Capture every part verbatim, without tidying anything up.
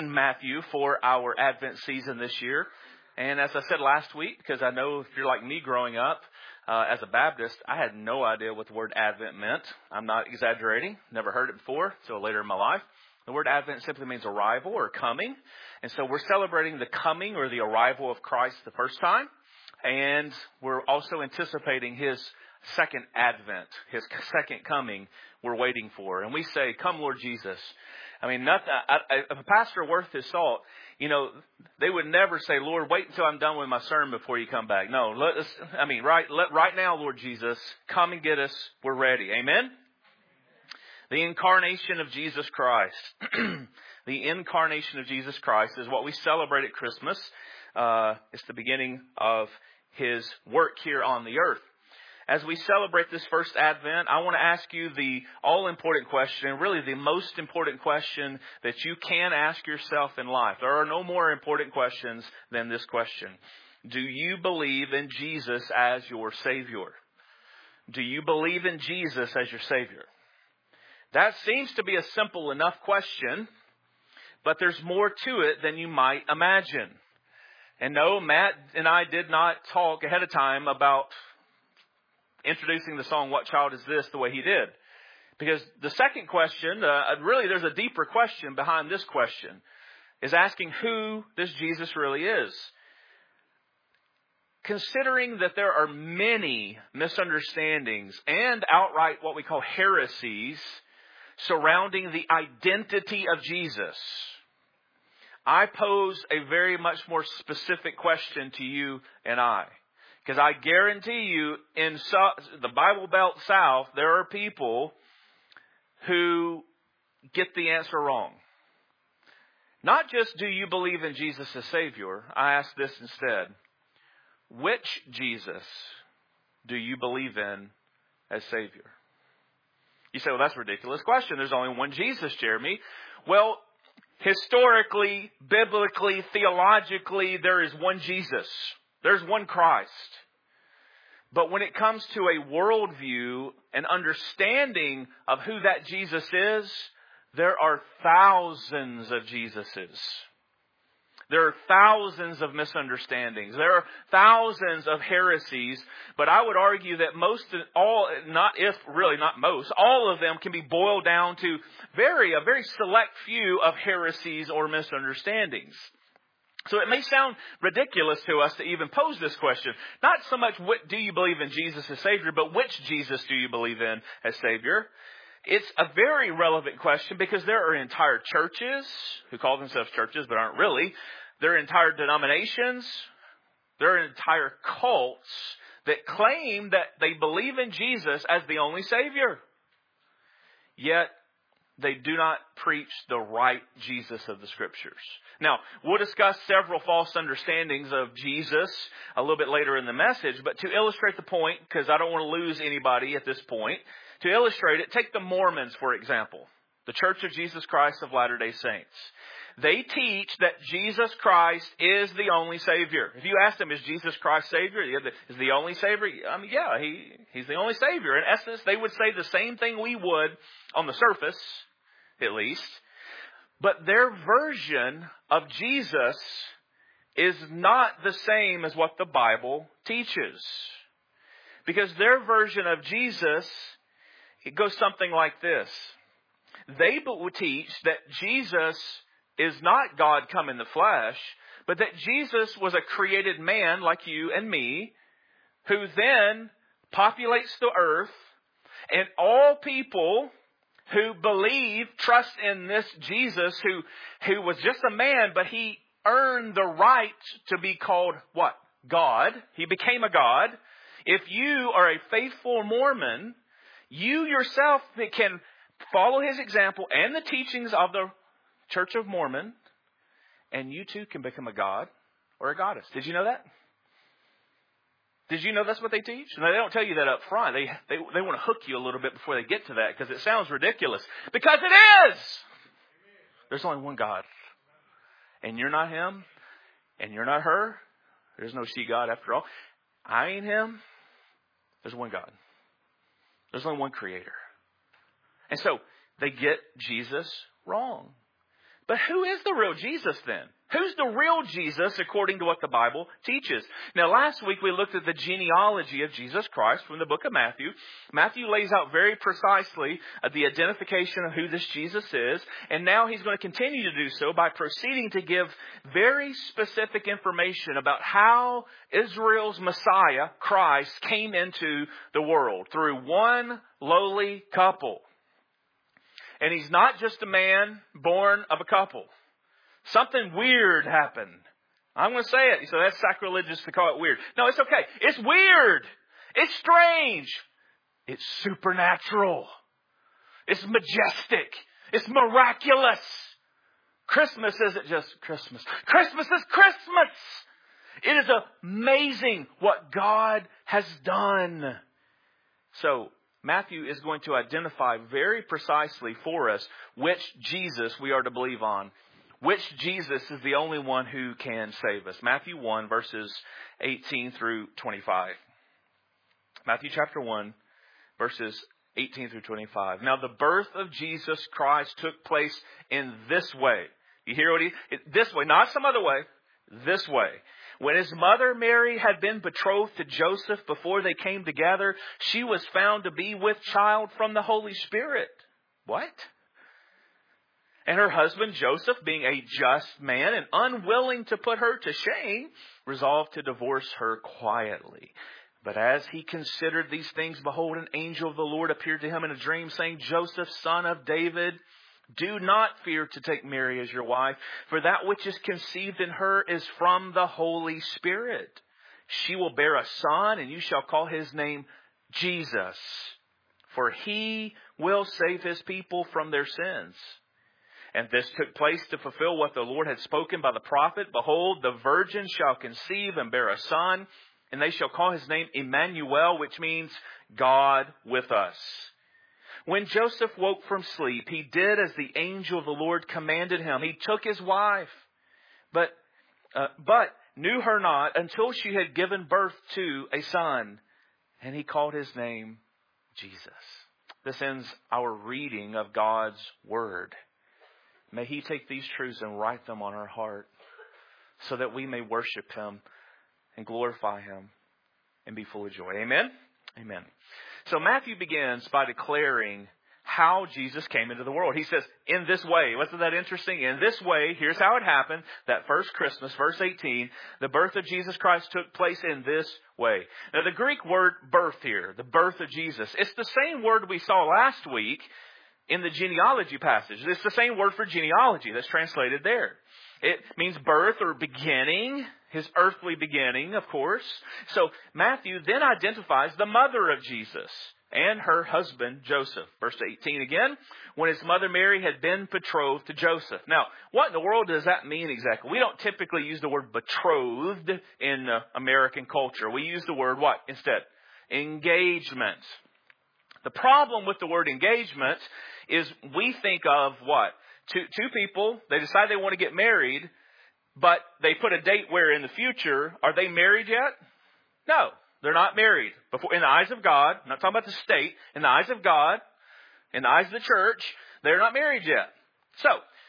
Matthew for our Advent season this year. And as I said last week, because I know if you're like me growing up uh, as a Baptist, I had no idea what the word Advent meant. I'm not exaggerating. Never heard it before until later in my life. The word Advent simply means arrival or coming. And so we're celebrating the coming or the arrival of Christ the first time. And we're also anticipating His second advent, His second coming we're waiting for. And we say, "Come, Lord Jesus." I mean, nothing, I, I, if a pastor worth his salt, you know, they would never say, "Lord, wait until I'm done with my sermon before you come back." No, let us, I mean, right, let, right now, Lord Jesus, come and get us. We're ready. Amen? The incarnation of Jesus Christ. The incarnation of Jesus Christ is what we celebrate at Christmas. Uh, it's the beginning of His work here on the earth. As we celebrate this first Advent, I want to ask you the all-important question, really the most important question that you can ask yourself in life. There are no more important questions than this question. Do you believe in Jesus as your Savior? Do you believe in Jesus as your Savior? That seems to be a simple enough question, but there's more to it than you might imagine. And no, Matt and I did not talk ahead of time about introducing the song, "What Child Is This?" the way he did. Because the second question, uh, really there's a deeper question behind this question, is asking who this Jesus really is. Considering that there are many misunderstandings and outright what we call heresies surrounding the identity of Jesus, I pose a very much more specific question to you and I. Because I guarantee you, in the Bible Belt South, there are people who get the answer wrong. Not just do you believe in Jesus as Savior, I ask this instead. Which Jesus do you believe in as Savior? You say, "Well, that's a ridiculous question. There's only one Jesus, Jeremy." Well, historically, biblically, theologically, there is one Jesus. There's one Christ. But when it comes to a worldview and understanding of who that Jesus is, there are thousands of Jesuses. There are thousands of misunderstandings. There are thousands of heresies. But I would argue that most, all, not if, really not most, all of them can be boiled down to very, a very select few of heresies or misunderstandings. So it may sound ridiculous to us to even pose this question. Not so much what do you believe in Jesus as Savior, but which Jesus do you believe in as Savior? It's a very relevant question because there are entire churches who call themselves churches but aren't really. There are entire denominations. There are entire cults that claim that they believe in Jesus as the only Savior. Yet they do not preach the right Jesus of the Scriptures. Now, we'll discuss several false understandings of Jesus a little bit later in the message, but to illustrate the point, because I don't want to lose anybody at this point, to illustrate it, take the Mormons, for example, the Church of Jesus Christ of Latter-day Saints. They teach that Jesus Christ is the only Savior. If you ask them, is Jesus Christ Savior? Is the only Savior? I mean, yeah, he, he's the only Savior. In essence, they would say the same thing we would on the surface, at least. But their version of Jesus is not the same as what the Bible teaches. Because their version of Jesus, it goes something like this. They would teach that Jesus is not God come in the flesh, but that Jesus was a created man like you and me, who then populates the earth, and all people who believe, trust in this Jesus who, who was just a man, but he earned the right to be called what? God. He became a God. If you are a faithful Mormon, you yourself can follow his example and the teachings of the Church of Mormon, and you too can become a god or a goddess. Did you know that? Did you know that's what they teach? No, they don't tell you that up front. They, they, they want to hook you a little bit before they get to that because it sounds ridiculous. Because it is! There's only one God. And you're not him. And you're not her. There's no she God after all. I ain't him. There's one God. There's only one creator. And so they get Jesus wrong. But who is the real Jesus then? Who's the real Jesus according to what the Bible teaches? Now, last week we looked at the genealogy of Jesus Christ from the book of Matthew. Matthew lays out very precisely the identification of who this Jesus is. And now he's going to continue to do so by proceeding to give very specific information about how Israel's Messiah, Christ, came into the world through one lowly couple. And he's not just a man born of a couple. Something weird happened. I'm going to say it. So that's sacrilegious to call it weird. No, it's okay. It's weird. It's strange. It's supernatural. It's majestic. It's miraculous. Christmas isn't just Christmas. Christmas is Christmas. It is amazing what God has done. So, Matthew is going to identify very precisely for us which Jesus we are to believe on. Which Jesus is the only one who can save us. Matthew one, verses eighteen through twenty-five. Matthew chapter one, verses eighteen through twenty-five. Now the birth of Jesus Christ took place in this way. You hear what he... This way, not some other way. This way. When his mother Mary had been betrothed to Joseph before they came together, she was found to be with child from the Holy Spirit. What? And her husband Joseph, being a just man and unwilling to put her to shame, resolved to divorce her quietly. But as he considered these things, behold, an angel of the Lord appeared to him in a dream, saying, Joseph, son of David, do not fear to take Mary as your wife, for that which is conceived in her is from the Holy Spirit. She will bear a son, and you shall call his name Jesus, for he will save his people from their sins. And this took place to fulfill what the Lord had spoken by the prophet. Behold, the virgin shall conceive and bear a son, and they shall call his name Emmanuel, which means God with us. When Joseph woke from sleep, he did as the angel of the Lord commanded him. He took his wife, but uh, but knew her not until she had given birth to a son, and he called his name Jesus. This ends our reading of God's Word. May He take these truths and write them on our heart so that we may worship Him and glorify Him and be full of joy. Amen? Amen. So Matthew begins by declaring how Jesus came into the world. He says, in this way. Wasn't that interesting? In this way, here's how it happened. That first Christmas, verse eighteen, the birth of Jesus Christ took place in this way. Now the Greek word birth here, the birth of Jesus, it's the same word we saw last week in the genealogy passage. It's the same word for genealogy that's translated there. It means birth or beginning, his earthly beginning, of course. So Matthew then identifies the mother of Jesus and her husband, Joseph. Verse eighteen again, when his mother Mary had been betrothed to Joseph. Now, what in the world does that mean exactly? We don't typically use the word betrothed in uh, American culture. We use the word what instead? Engagement. The problem with the word engagement is we think of what? Two, two people, they decide they want to get married, but they put a date where in the future, are they married yet? No, they're not married. Before, in the eyes of God, I'm not talking about the state, in the eyes of God, in the eyes of the church, they're not married yet. So,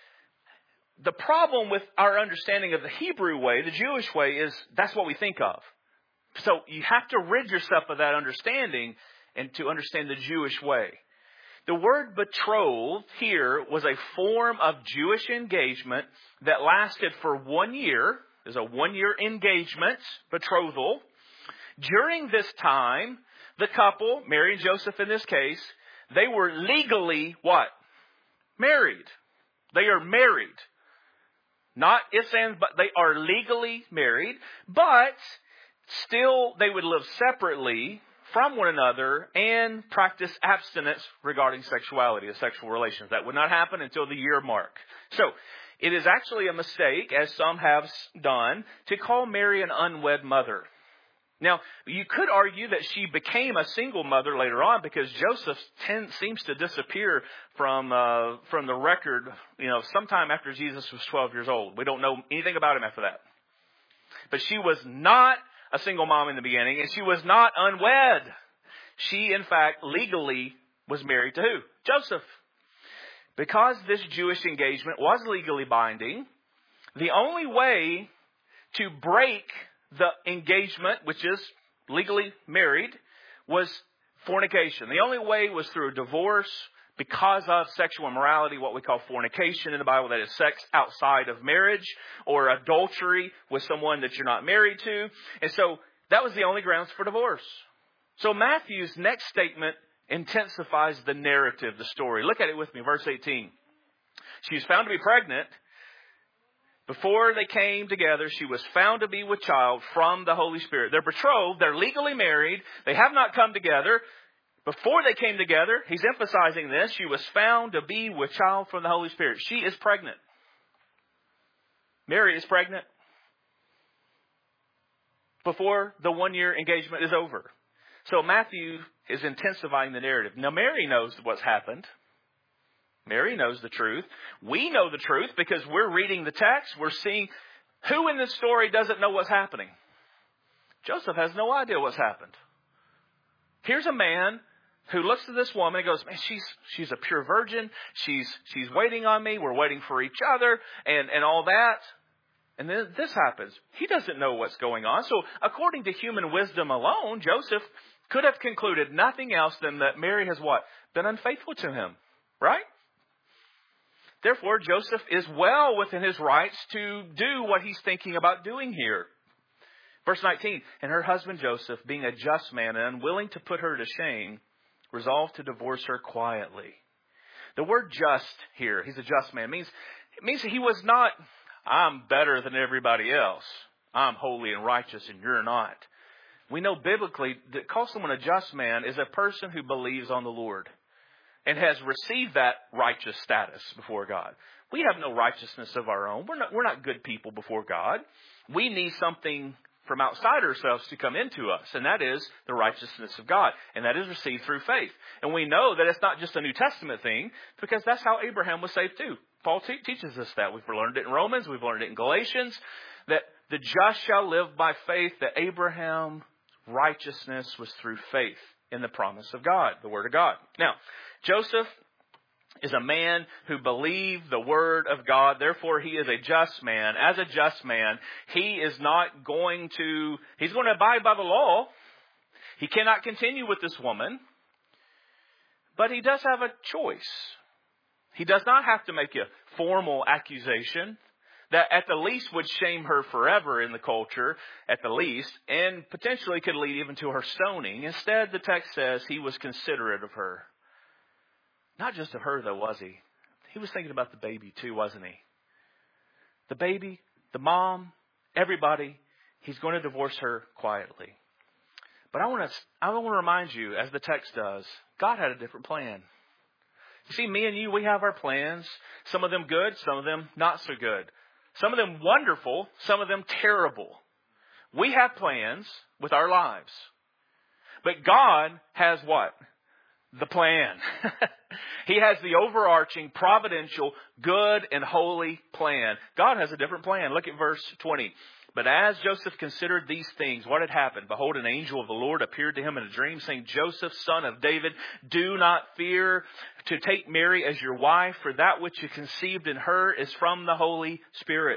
the problem with our understanding of the Hebrew way, the Jewish way, is that's what we think of. So, you have to rid yourself of that understanding and to understand the Jewish way. The word betrothed here was a form of Jewish engagement that lasted for one year. There's a one-year engagement, betrothal. During this time, the couple, Mary and Joseph in this case, they were legally what? Married. They are married. Not ifs, ands, but they are legally married. But still, they would live separately from one another and practice abstinence regarding sexuality, the sexual relations. That would not happen until the year mark. So, it is actually a mistake, as some have done, to call Mary an unwed mother. Now, you could argue that she became a single mother later on because Joseph tend, seems to disappear from uh, from the record, you know, sometime after Jesus was twelve years old. We don't know anything about him after that. But she was not a single mom in the beginning, and she was not unwed. She, in fact, legally was married to who? Joseph. because this Jewish engagement was legally binding, the only way to break the engagement, which is legally married, was fornication. The only way was through a divorce because of sexual immorality, what we call fornication in the Bible, that is sex outside of marriage, or adultery with someone that you're not married to. And so that was the only grounds for divorce. So Matthew's next statement intensifies the narrative, the story. Look at it with me, verse eighteen. She was found to be pregnant. Before they came together, she was found to be with child from the Holy Spirit. They're betrothed. They're legally married. They have not come together. Before they came together, he's emphasizing this. She was found to be with child from the Holy Spirit. She is pregnant. Mary is pregnant before the one-year engagement is over. So Matthew is intensifying the narrative. Now, Mary knows what's happened. Mary knows the truth. We know the truth because we're reading the text. We're seeing who in this story doesn't know what's happening. Joseph has no idea what's happened. Here's a man who looks at this woman and goes, man, she's she's a pure virgin. She's she's waiting on me. We're waiting for each other and, and all that. And then this happens. He doesn't know what's going on. So according to human wisdom alone, Joseph could have concluded nothing else than that Mary has what? Been unfaithful to him. Right? Therefore, Joseph is well within his rights to do what he's thinking about doing here. Verse nineteen, and her husband Joseph, being a just man and unwilling to put her to shame, resolved to divorce her quietly. The word just here, he's a just man, means it means he was not, I'm better than everybody else. I'm holy and righteous and you're not. We know biblically that call someone a just man is a person who believes on the Lord and has received that righteous status before God. We have no righteousness of our own. We're not, we're not good people before God. We need something from outside ourselves to come into us, and that is the righteousness of God, and that is received through faith. And we know that it's not just a New Testament thing, because that's how Abraham was saved too. Paul te- teaches us that. We've learned it in Romans, we've learned it in Galatians, that the just shall live by faith, that Abraham's righteousness was through faith in the promise of God, the Word of God. Now, Joseph is a man who believed the Word of God. Therefore, he is a just man. As a just man, he is not going to, he's going to abide by the law. He cannot continue with this woman. But he does have a choice. He does not have to make a formal accusation that at the least would shame her forever in the culture, at the least, and potentially could lead even to her stoning. Instead, the text says he was considerate of her. Not just of her, though, was he? He was thinking about the baby, too, wasn't he? The baby, the mom, everybody. He's going to divorce her quietly. But I want to I want to remind you, as the text does, God had a different plan. You see, me and you, we have our plans. Some of them good, some of them not so good. Some of them wonderful, some of them terrible. We have plans with our lives. But God has what? The plan. He has the overarching, providential, good and holy plan. God has a different plan. Look at verse twenty. But as Joseph considered these things, what had happened? Behold, an angel of the Lord appeared to him in a dream, saying, Joseph, son of David, do not fear to take Mary as your wife, for that which you conceived in her is from the Holy Spirit.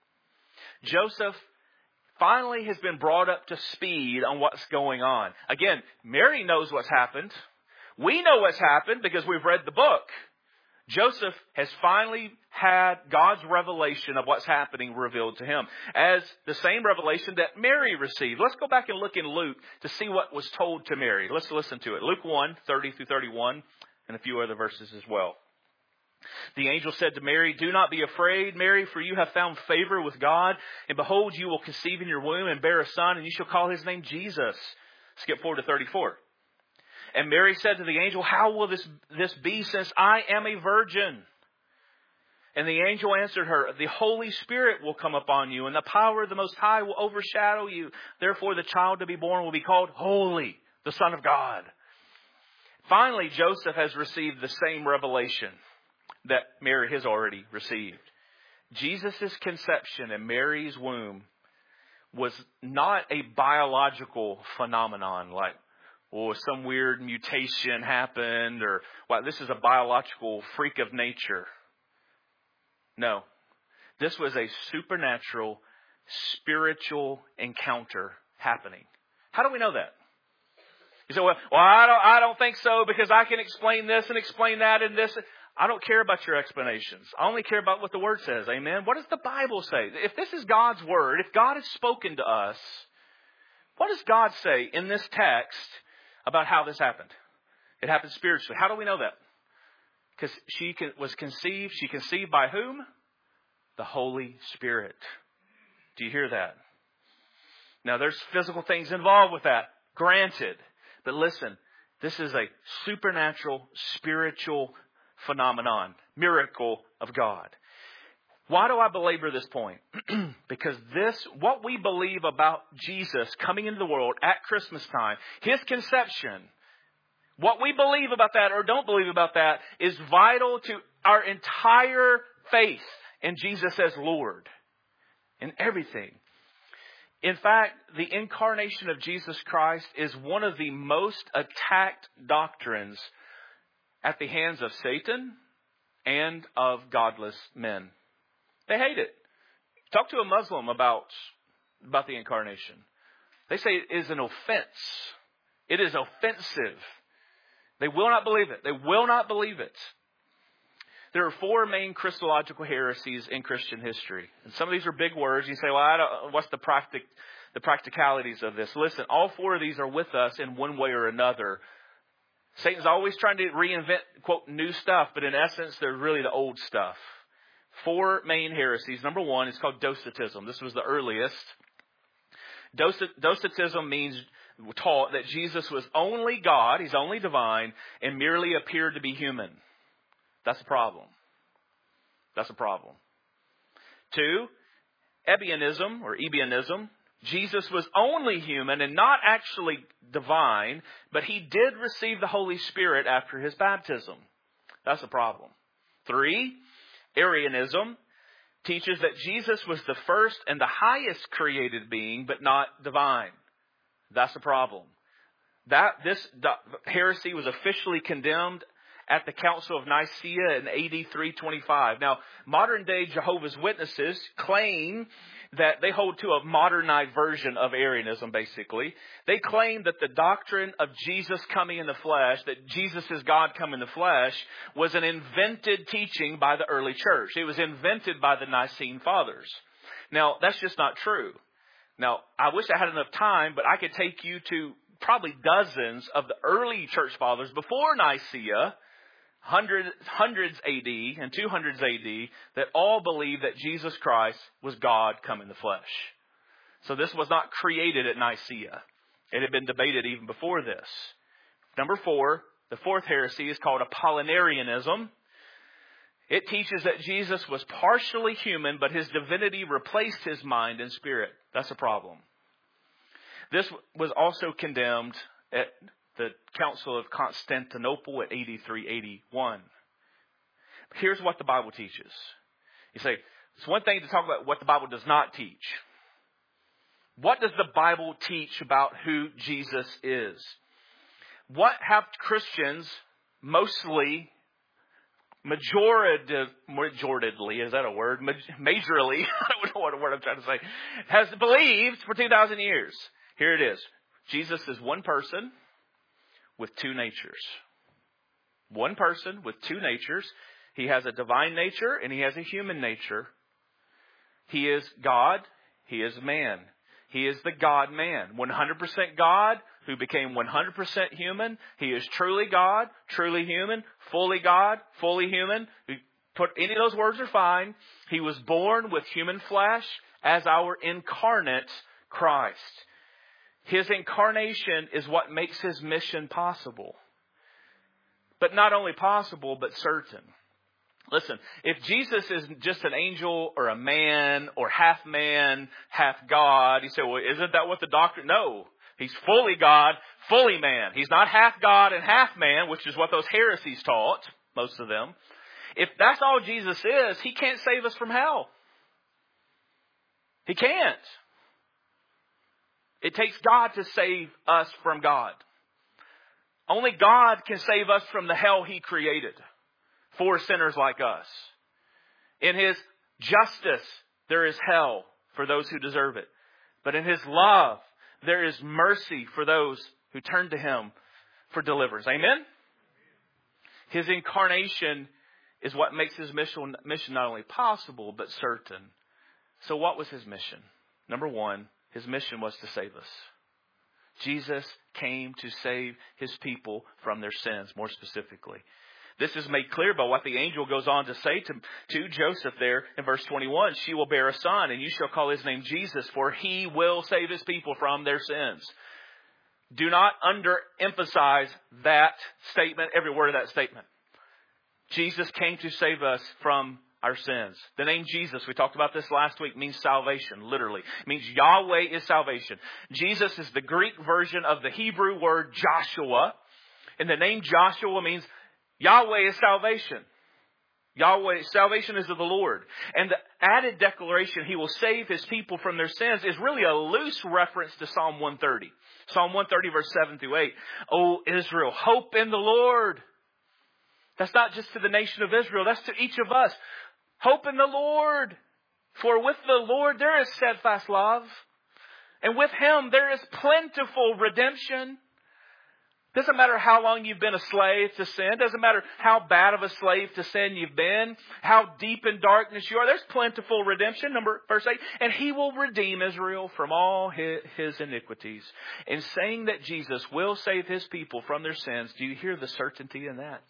Joseph finally has been brought up to speed on what's going on. Again, Mary knows what's happened. We know what's happened because we've read the book. Joseph has finally had God's revelation of what's happening revealed to him as the same revelation that Mary received. Let's go back and look in Luke to see what was told to Mary. Let's listen to it. Luke one, thirty through thirty-one, and a few other verses as well. The angel said to Mary, do not be afraid, Mary, for you have found favor with God. And behold, you will conceive in your womb and bear a son, and you shall call his name Jesus. Skip forward to thirty-four. And Mary said to the angel, how will this, this be since I am a virgin? And the angel answered her, the Holy Spirit will come upon you, and the power of the Most High will overshadow you. Therefore, the child to be born will be called Holy, the Son of God. Finally, Joseph has received the same revelation that Mary has already received. Jesus' conception in Mary's womb was not a biological phenomenon like, or some weird mutation happened, or wow, this is a biological freak of nature. No. This was a supernatural, spiritual encounter happening. How do we know that? You say, well, well I don't, I don't think so because I can explain this and explain that and this. I don't care about your explanations. I only care about what the Word says. Amen. What does the Bible say? If this is God's Word, if God has spoken to us, what does God say in this text about how this happened? It happened spiritually. How do we know that? Because she was conceived. She conceived by whom? The Holy Spirit. Do you hear that? Now, there's physical things involved with that. Granted. But listen, this is a supernatural, spiritual phenomenon. Miracle of God. Why do I belabor this point? Because this, what we believe about Jesus coming into the world at Christmas time, His conception, what we believe about that or don't believe about that is vital to our entire faith in Jesus as Lord. In everything. In fact, the incarnation of Jesus Christ is one of the most attacked doctrines at the hands of Satan and of godless men. They hate it. Talk to a Muslim about, about the incarnation. They say it is an offense. It is offensive. They will not believe it. They will not believe it. There are four main Christological heresies in Christian history. And some of these are big words. You say, well, I don't, what's the practic, the practicalities of this? Listen, all four of these are with us in one way or another. Satan's always trying to reinvent, quote, new stuff, but in essence, they're really the old stuff. Four main heresies. Number one is called Docetism. This was the earliest. Docetism means taught that Jesus was only God, He's only divine, and merely appeared to be human. That's a problem. That's a problem. Two, Ebionism or Ebionism. Jesus was only human and not actually divine, but He did receive the Holy Spirit after His baptism. That's a problem. Three, Arianism teaches that Jesus was the first and the highest created being, but not divine. That's a problem. That this heresy was officially condemned at the Council of Nicaea in A D three twenty-five. Now, modern-day Jehovah's Witnesses claim that they hold to a modernized version of Arianism, basically. They claim that the doctrine of Jesus coming in the flesh, that Jesus is God coming in the flesh, was an invented teaching by the early church. It was invented by the Nicene Fathers. Now, that's just not true. Now, I wish I had enough time, but I could take you to probably dozens of the early church fathers before Nicaea, Hundreds, hundreds A D and two hundreds A D that all believe that Jesus Christ was God come in the flesh. So this was not created at Nicaea. It had been debated even before this. Number four, the fourth heresy is called Apollinarianism. It teaches that Jesus was partially human, but His divinity replaced His mind and spirit. That's a problem. This was also condemned at the Council of Constantinople at eighty-three eighty-one. Here's what the Bible teaches. You say, it's one thing to talk about what the Bible does not teach. What does the Bible teach about who Jesus is? What have Christians mostly, majority, majoritely, is that a word? Majorly, I don't know what word I'm trying to say, has believed for two thousand years. Here it is. Jesus is one person with two natures. One person with two natures. He has a divine nature and He has a human nature. He is God. He is man. He is the God-man. one hundred percent God who became one hundred percent human. He is truly God, truly human, fully God, fully human. Put any of those words are fine. He was born with human flesh as our incarnate Christ. His incarnation is what makes His mission possible. But not only possible, but certain. Listen, if Jesus is just an angel or a man or half man, half God, you say, well, isn't that what the doctrine? No, He's fully God, fully man. He's not half God and half man, which is what those heresies taught, most of them. If that's all Jesus is, He can't save us from hell. He can't. It takes God to save us from God. Only God can save us from the hell He created for sinners like us. In His justice, there is hell for those who deserve it. But in His love, there is mercy for those who turn to Him for deliverance. Amen? His incarnation is what makes His mission, mission not only possible, but certain. So what was His mission? Number one, His mission was to save us. Jesus came to save His people from their sins, more specifically. This is made clear by what the angel goes on to say to, to Joseph there in verse twenty-one. She will bear a son, and you shall call his name Jesus, for He will save His people from their sins. Do not underemphasize that statement, every word of that statement. Jesus came to save us from our sins. The name Jesus, we talked about this last week, means salvation, literally. It means Yahweh is salvation. Jesus is the Greek version of the Hebrew word Joshua. And the name Joshua means Yahweh is salvation. Yahweh, salvation is of the Lord. And the added declaration, He will save His people from their sins, is really a loose reference to Psalm one thirty. Psalm one thirty, verse seven through eight. O Israel, hope in the Lord. That's not just to the nation of Israel. That's to each of us. Hope in the Lord. For with the Lord there is steadfast love. And with Him there is plentiful redemption. Doesn't matter how long you've been a slave to sin. Doesn't matter how bad of a slave to sin you've been. How deep in darkness you are. There's plentiful redemption. Number verse eight. And He will redeem Israel from all his, his iniquities. In saying that Jesus will save His people from their sins, do you hear the certainty in that?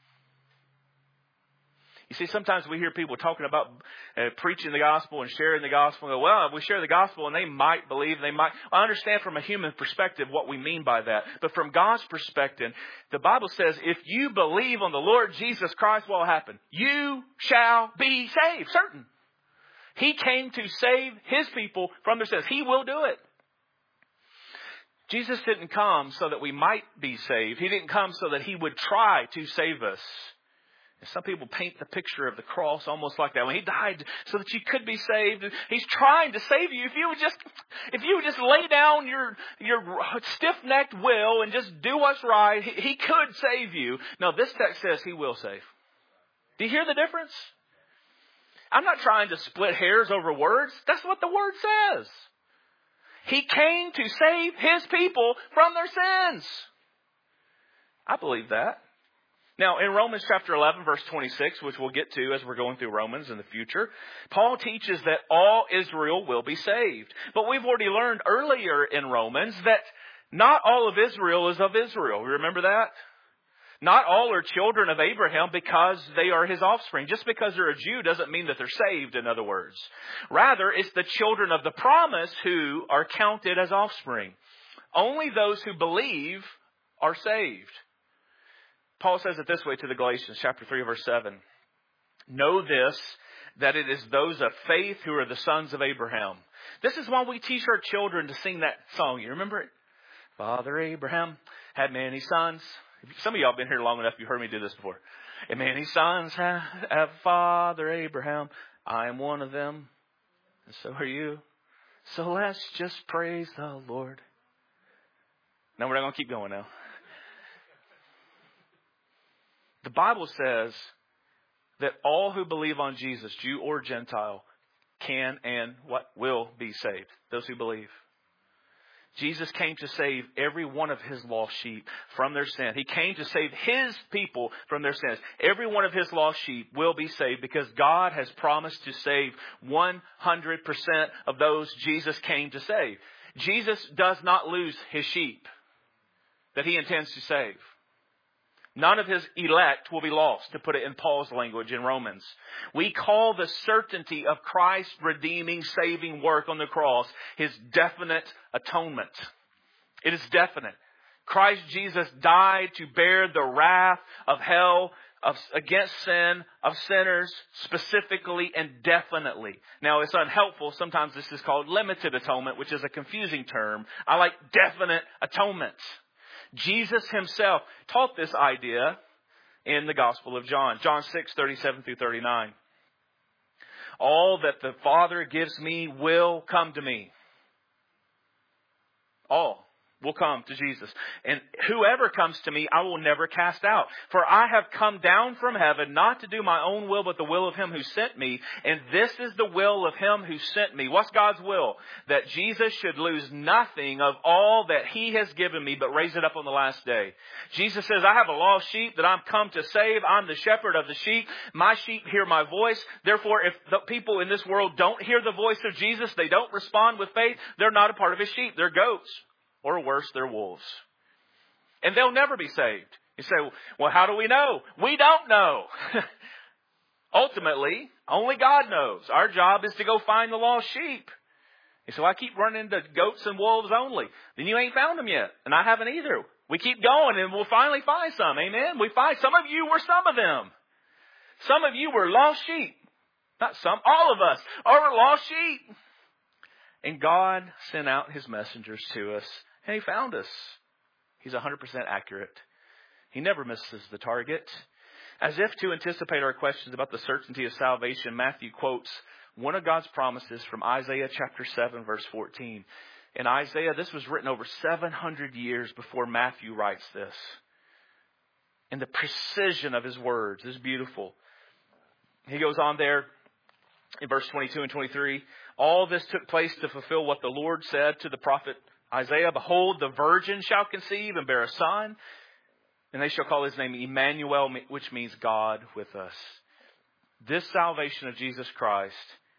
You see, sometimes we hear people talking about uh, preaching the gospel and sharing the gospel. And go, well, we share the gospel and they might believe. They might. I understand from a human perspective what we mean by that. But from God's perspective, the Bible says, if you believe on the Lord Jesus Christ, what will happen? You shall be saved. Certain. He came to save His people from their sins. He will do it. Jesus didn't come so that we might be saved. He didn't come so that He would try to save us. Some people paint the picture of the cross almost like that. When He died so that you could be saved, He's trying to save you. If you would just, if you would just lay down your your stiff-necked will and just do what's right, he, he could save you. No, this text says He will save. Do you hear the difference? I'm not trying to split hairs over words. That's what the Word says. He came to save His people from their sins. I believe that. Now, in Romans chapter eleven, verse twenty-six, which we'll get to as we're going through Romans in the future, Paul teaches that all Israel will be saved. But we've already learned earlier in Romans that not all of Israel is of Israel. Remember that? Not all are children of Abraham because they are his offspring. Just because they're a Jew doesn't mean that they're saved, in other words. Rather, it's the children of the promise who are counted as offspring. Only those who believe are saved. Paul says it this way to the Galatians, chapter three, verse seven. Know this, that it is those of faith who are the sons of Abraham. This is why we teach our children to sing that song. You remember it? Father Abraham had many sons. Some of y'all have been here long enough, you've heard me do this before. And many sons have Father Abraham. I am one of them. And so are you. So let's just praise the Lord. Now we're not going to keep going now. The Bible says that all who believe on Jesus, Jew or Gentile, can and what will be saved. Those who believe. Jesus came to save every one of His lost sheep from their sin. He came to save His people from their sins. Every one of His lost sheep will be saved because God has promised to save one hundred percent of those Jesus came to save. Jesus does not lose His sheep that He intends to save. None of His elect will be lost, to put it in Paul's language in Romans. We call the certainty of Christ's redeeming, saving work on the cross His definite atonement. It is definite. Christ Jesus died to bear the wrath of hell of, against sin, of sinners, specifically and definitely. Now, it's unhelpful. Sometimes this is called limited atonement, which is a confusing term. I like definite atonement. Jesus Himself taught this idea in the Gospel of John. John six, thirty-seven through thirty-nine. All that the Father gives me will come to me. All. will come to Jesus. And whoever comes to me, I will never cast out. For I have come down from heaven not to do my own will, but the will of him who sent me. And this is the will of him who sent me. What's God's will? That Jesus should lose nothing of all that he has given me, but raise it up on the last day. Jesus says, I have a lost sheep that I'm come to save. I'm the shepherd of the sheep. My sheep hear my voice. Therefore, if the people in this world don't hear the voice of Jesus, they don't respond with faith, they're not a part of his sheep. They're goats. Or worse, they're wolves. And they'll never be saved. You say, well, how do we know? We don't know. Ultimately, only God knows. Our job is to go find the lost sheep. And so I keep running into goats and wolves only. Then you ain't found them yet. And I haven't either. We keep going and we'll finally find some. Amen. We find some of you were some of them. Some of you were lost sheep. Not some, all of us are lost sheep. And God sent out his messengers to us. And he found us. He's one hundred percent accurate. He never misses the target. As if to anticipate our questions about the certainty of salvation, Matthew quotes one of God's promises from Isaiah chapter seven, verse fourteen. In Isaiah, this was written over seven hundred years before Matthew writes this. And the precision of his words is beautiful. He goes on there in verse twenty-two and twenty-three. All this took place to fulfill what the Lord said to the prophet Isaiah. Behold, the virgin shall conceive and bear a son, and they shall call his name Emmanuel, which means God with us. This salvation of Jesus Christ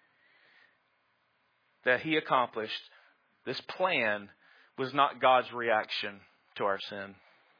that he accomplished, this plan, was not God's reaction to our sin.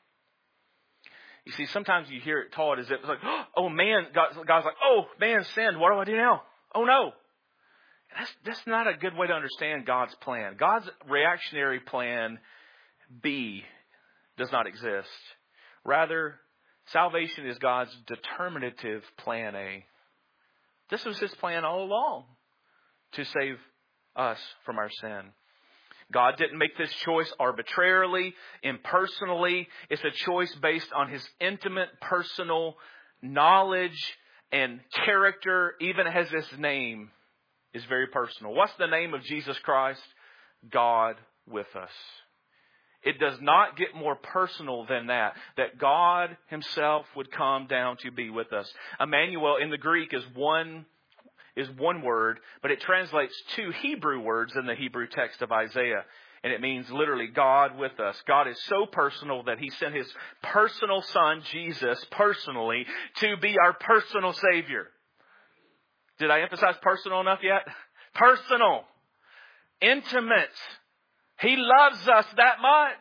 You see, sometimes you hear it taught as if it's like, oh man, God, God's like, oh man, sinned. What do I do now? Oh no. That's, that's not a good way to understand God's plan. God's reactionary plan B does not exist. Rather, salvation is God's determinative plan A. This was his plan all along, to save us from our sin. God didn't make this choice arbitrarily, impersonally. It's a choice based on his intimate, personal knowledge and character, even as his name is very personal. What's the name of Jesus Christ? God with us. It does not get more personal than that. That God himself would come down to be with us. Emmanuel in the Greek is one, is one word, but it translates two Hebrew words in the Hebrew text of Isaiah. And it means literally God with us. God is so personal that he sent his personal son, Jesus, personally, to be our personal Savior. Did I emphasize personal enough yet? Personal. Intimate. He loves us that much.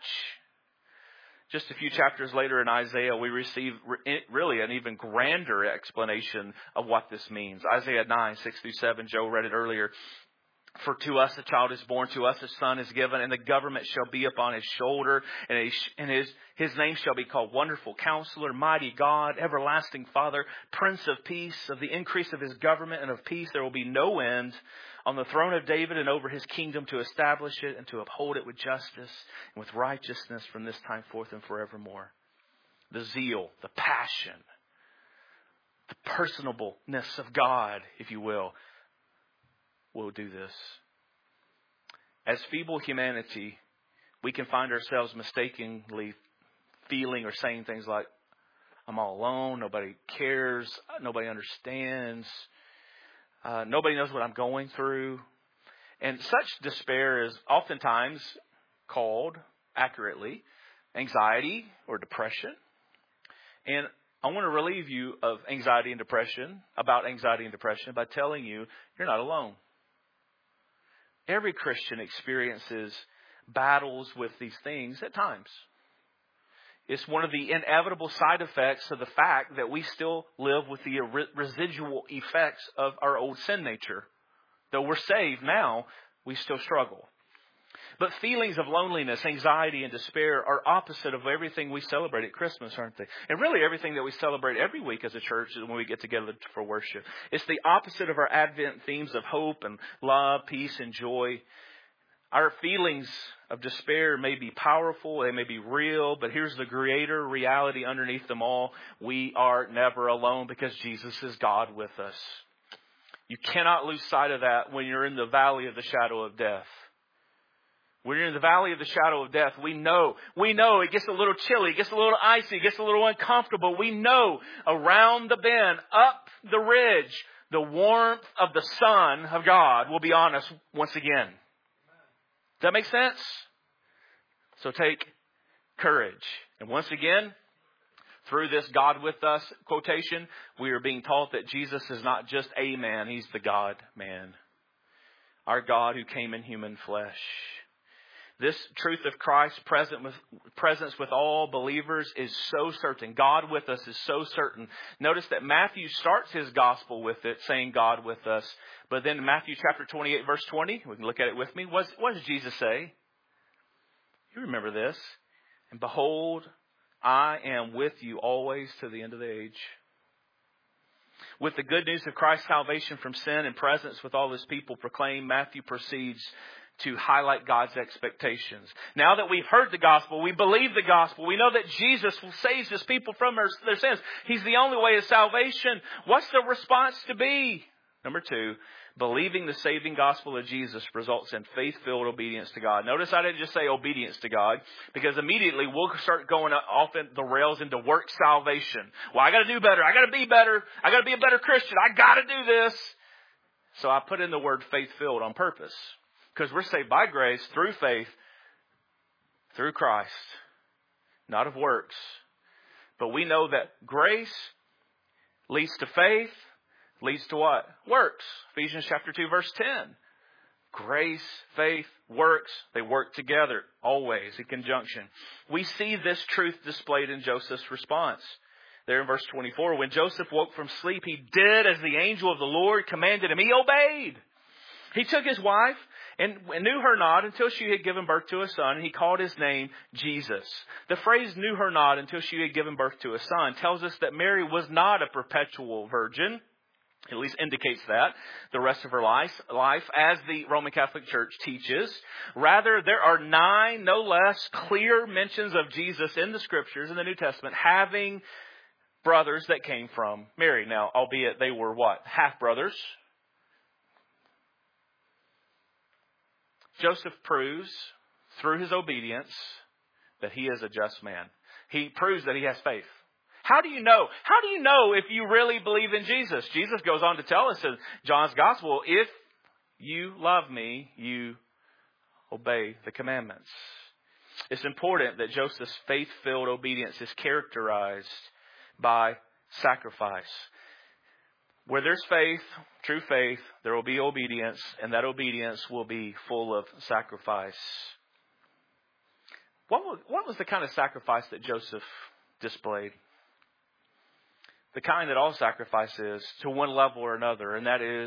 Just a few chapters later in Isaiah, we receive really an even grander explanation of what this means. Isaiah nine, six through seven, Joe read it earlier. For to us a child is born, to us a son is given, and the government shall be upon his shoulder, and, and his, his name shall be called Wonderful Counselor, Mighty God, Everlasting Father, Prince of Peace. Of the increase of his government and of peace there will be no end, on the throne of David and over his kingdom, to establish it and to uphold it with justice and with righteousness from this time forth and forevermore. The zeal, the passion, the personableness of God, if you will, will do this. As feeble humanity, we can find ourselves mistakenly feeling or saying things like, I'm all alone, nobody cares, nobody understands, uh, nobody knows what I'm going through. And such despair is oftentimes called, accurately, anxiety or depression. And I want to relieve you of anxiety and depression, about anxiety and depression, by telling you you're not alone. Every Christian experiences battles with these things at times. It's one of the inevitable side effects of the fact that we still live with the residual effects of our old sin nature. Though we're saved now, we still struggle. But feelings of loneliness, anxiety, and despair are opposite of everything we celebrate at Christmas, aren't they? And really everything that we celebrate every week as a church when we get together for worship. It's the opposite of our Advent themes of hope and love, peace, and joy. Our feelings of despair may be powerful, they may be real, but here's the greater reality underneath them all. We are never alone because Jesus is God with us. You cannot lose sight of that when you're in the valley of the shadow of death. When you're in the valley of the shadow of death, we know, we know it gets a little chilly, it gets a little icy, it gets a little uncomfortable. We know around the bend, up the ridge, the warmth of the Son of God will be on us once again. Does that make sense? So take courage. And once again, through this God with us quotation, we are being taught that Jesus is not just a man, He's the God man. Our God who came in human flesh. This truth of Christ's present with, presence with all believers is so certain. God with us is so certain. Notice that Matthew starts his gospel with it, saying God with us. But then in Matthew chapter twenty-eight, verse twenty, we can look at it with me. What, what does Jesus say? You remember this. And behold, I am with you always to the end of the age. With the good news of Christ's salvation from sin and presence with all His people proclaimed, Matthew proceeds to highlight God's expectations. Now that we've heard the gospel, we believe the gospel, we know that Jesus saves His people from their, their sins. He's the only way of salvation. What's the response to be? Number two, believing the saving gospel of Jesus results in faith-filled obedience to God. Notice I didn't just say obedience to God, because immediately we'll start going off the rails into work salvation. Well, I got to do better. I got to be better. I got to be a better Christian. I got to do this. So I put in the word faith-filled on purpose, because we're saved by grace through faith, through Christ, not of works. But we know that grace leads to faith, leads to what? Works. Ephesians chapter two, verse ten. Grace, faith, works, they work together, always in conjunction. We see this truth displayed in Joseph's response. There in verse twenty-four, when Joseph woke from sleep, he did as the angel of the Lord commanded him. He obeyed. He took his wife and knew her not until she had given birth to a son. And he called his name Jesus. The phrase knew her not until she had given birth to a son tells us that Mary was not a perpetual virgin. At least indicates that the rest of her life, life, as the Roman Catholic Church teaches. Rather, there are nine, no less, clear mentions of Jesus in the Scriptures in the New Testament having brothers that came from Mary. Now, albeit they were what? Half-brothers. Joseph proves through his obedience that he is a just man. He proves that he has faith. How do you know? How do you know if you really believe in Jesus? Jesus goes on to tell us in John's Gospel, if you love me, you obey the commandments. It's important that Joseph's faith-filled obedience is characterized by sacrifice. Where there's faith, true faith, there will be obedience, and that obedience will be full of sacrifice. What was, what was the kind of sacrifice that Joseph displayed? The kind that all sacrifice is, to one level or another, and that is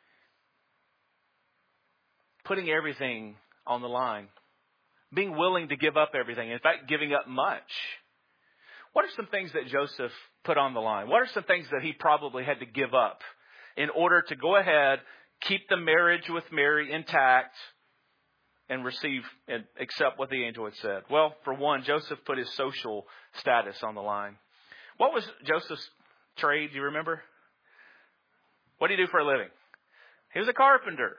putting everything on the line. Being willing to give up everything. In fact, giving up much. What are some things that Joseph put on the line? What are some things that he probably had to give up in order to go ahead, keep the marriage with Mary intact, and receive and accept what the angel had said? Well, for one, Joseph put his social status on the line. What was Joseph's trade? Do you remember? What did he do for a living? He was a carpenter.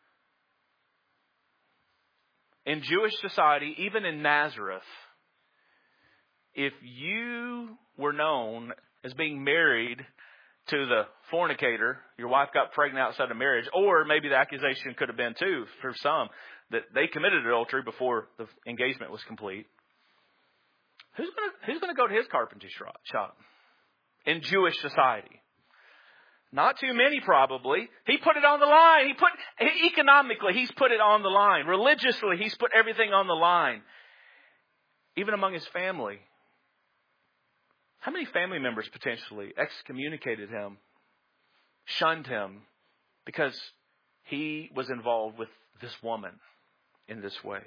In Jewish society, even in Nazareth, if you were known as being married to the fornicator, your wife got pregnant outside of marriage, or maybe the accusation could have been too for some that they committed adultery before the engagement was complete. Who's going to who's going to go to his carpentry shop in Jewish society? Not too many, probably. He put it on the line. He put economically, he's put it on the line. Religiously, he's put everything on the line. Even among his family. How many family members potentially excommunicated him, shunned him, because he was involved with this woman in this way?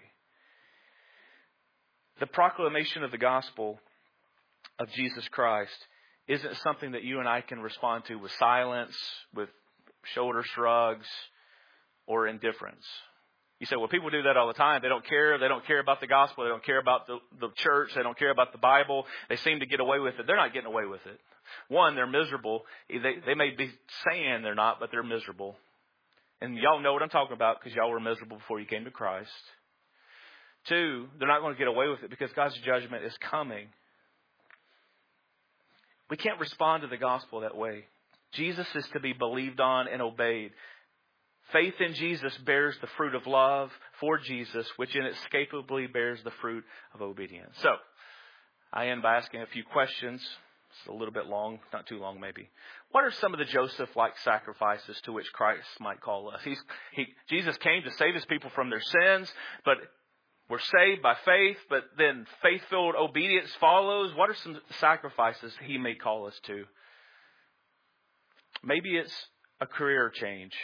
The proclamation of the gospel of Jesus Christ isn't something that you and I can respond to with silence, with shoulder shrugs, or indifference. You say, well, people do that all the time. They don't care. They don't care about the gospel. They don't care about the, the church. They don't care about the Bible. They seem to get away with it. They're not getting away with it. One, they're miserable. They, they may be saying they're not, but they're miserable. And y'all know what I'm talking about because y'all were miserable before you came to Christ. Two, they're not going to get away with it because God's judgment is coming. We can't respond to the gospel that way. Jesus is to be believed on and obeyed. Faith in Jesus bears the fruit of love for Jesus, which inescapably bears the fruit of obedience. So, I end by asking a few questions. It's a little bit long, not too long maybe. What are some of the Joseph-like sacrifices to which Christ might call us? He's, he, Jesus came to save his people from their sins, but we're saved by faith, but then faith-filled obedience follows. What are some sacrifices he may call us to? Maybe it's a career change.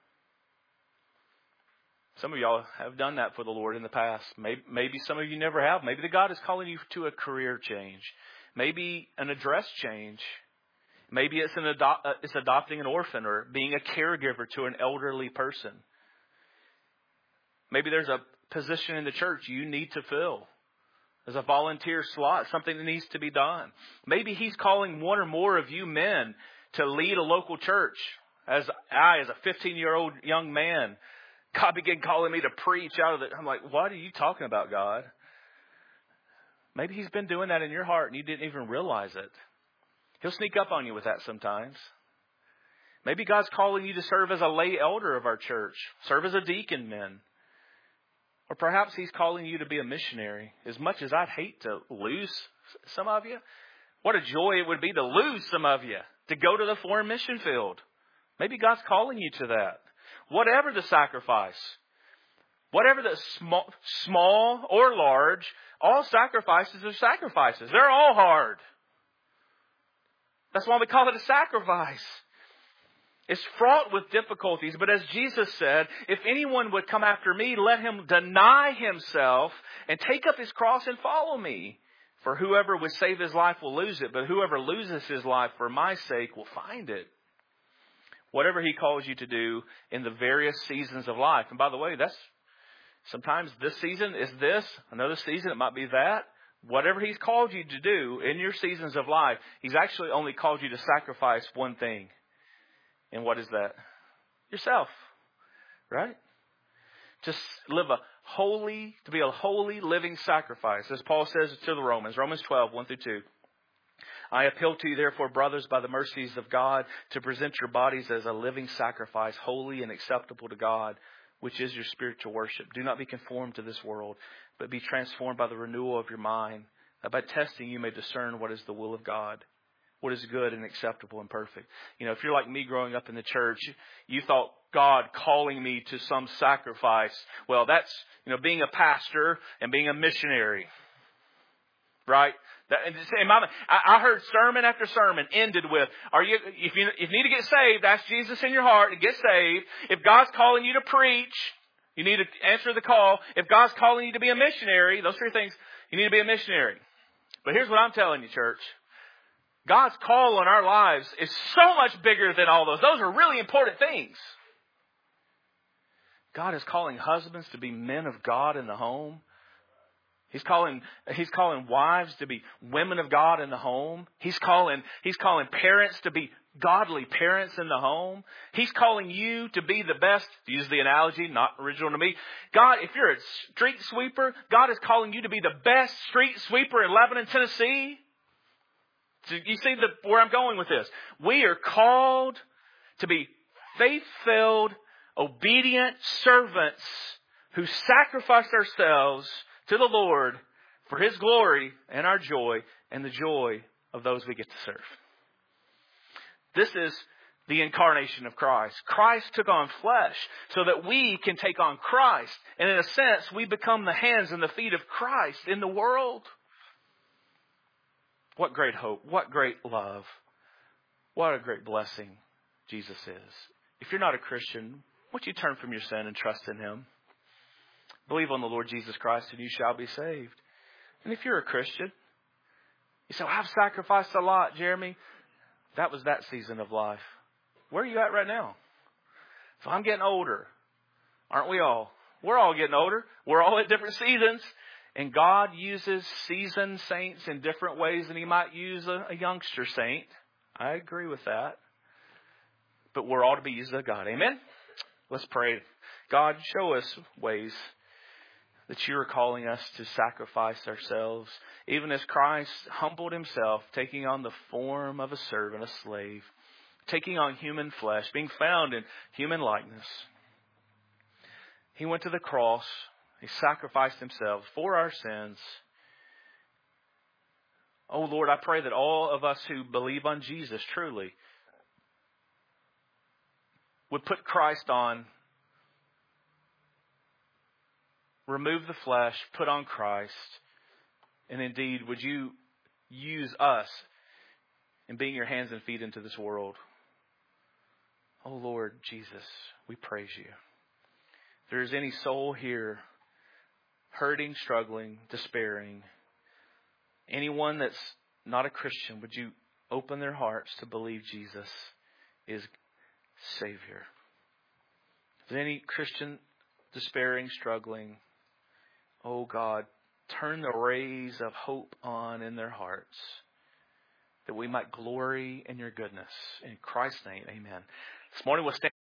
Some of y'all have done that for the Lord in the past. Maybe, maybe some of you never have. Maybe the God is calling you to a career change. Maybe an address change. Maybe it's an ado- it's adopting an orphan or being a caregiver to an elderly person. Maybe there's a position in the church you need to fill. There's a volunteer slot, something that needs to be done. Maybe he's calling one or more of you men to lead a local church. As I, as a fifteen-year-old young man, God began calling me to preach out of it. I'm like, what are you talking about, God? Maybe he's been doing that in your heart and you didn't even realize it. He'll sneak up on you with that sometimes. Maybe God's calling you to serve as a lay elder of our church. Serve as a deacon, men. Or perhaps he's calling you to be a missionary. As much as I'd hate to lose some of you, what a joy it would be to lose some of you, to go to the foreign mission field. Maybe God's calling you to that. Whatever the sacrifice, whatever the small, small or large, all sacrifices are sacrifices. They're all hard. That's why we call it a sacrifice. It's fraught with difficulties, but as Jesus said, if anyone would come after me, let him deny himself and take up his cross and follow me. For whoever would save his life will lose it, but whoever loses his life for my sake will find it. Whatever he calls you to do in the various seasons of life. And by the way, that's sometimes this season is this, another season it might be that. Whatever he's called you to do in your seasons of life, he's actually only called you to sacrifice one thing. And what is that? Yourself. Right? To live a holy, to be a holy living sacrifice. As Paul says to the Romans, Romans twelve, one through two. I appeal to you, therefore, brothers, by the mercies of God, to present your bodies as a living sacrifice, holy and acceptable to God, which is your spiritual worship. Do not be conformed to this world, but be transformed by the renewal of your mind, that by testing you may discern what is the will of God, what is good and acceptable and perfect. You know, if you're like me growing up in the church, you thought God calling me to some sacrifice, well, that's, you know, being a pastor and being a missionary, right? That, and my, I heard sermon after sermon ended with, "Are you? If you if you need to get saved, ask Jesus in your heart and get saved. If God's calling you to preach, you need to answer the call. If God's calling you to be a missionary, those three things, you need to be a missionary." But here's what I'm telling you, church. God's call on our lives is so much bigger than all those. Those are really important things. God is calling husbands to be men of God in the home. He's calling, he's calling wives to be women of God in the home. He's calling, he's calling parents to be godly parents in the home. He's calling you to be the best, to use the analogy, not original to me. God, if you're a street sweeper, God is calling you to be the best street sweeper in Lebanon, Tennessee. So you see the, where I'm going with this. We are called to be faith-filled, obedient servants who sacrifice ourselves to the Lord for His glory and our joy and the joy of those we get to serve. This is the incarnation of Christ. Christ took on flesh so that we can take on Christ. And in a sense, we become the hands and the feet of Christ in the world. What great hope. What great love. What a great blessing Jesus is. If you're not a Christian, won't you turn from your sin and trust in Him? Believe on the Lord Jesus Christ and you shall be saved. And if you're a Christian, you say, well, I've sacrificed a lot, Jeremy. That was that season of life. Where are you at right now? So I'm getting older. Aren't we all? We're all getting older. We're all at different seasons. And God uses seasoned saints in different ways than He might use a, a youngster saint. I agree with that. But we're all to be used of God. Amen? Let's pray. God, show us ways that you are calling us to sacrifice ourselves, even as Christ humbled himself, taking on the form of a servant, a slave, taking on human flesh, being found in human likeness. He went to the cross. He sacrificed himself for our sins. Oh Lord, I pray that all of us who believe on Jesus truly would put Christ on, remove the flesh, put on Christ, and indeed, would you use us in being your hands and feet into this world? Oh Lord Jesus, we praise you. If there is any soul here hurting, struggling, despairing, anyone that's not a Christian, would you open their hearts to believe Jesus is Savior? If there's any Christian despairing, struggling, oh God, turn the rays of hope on in their hearts, that we might glory in your goodness. In Christ's name, amen. This morning we'll stand.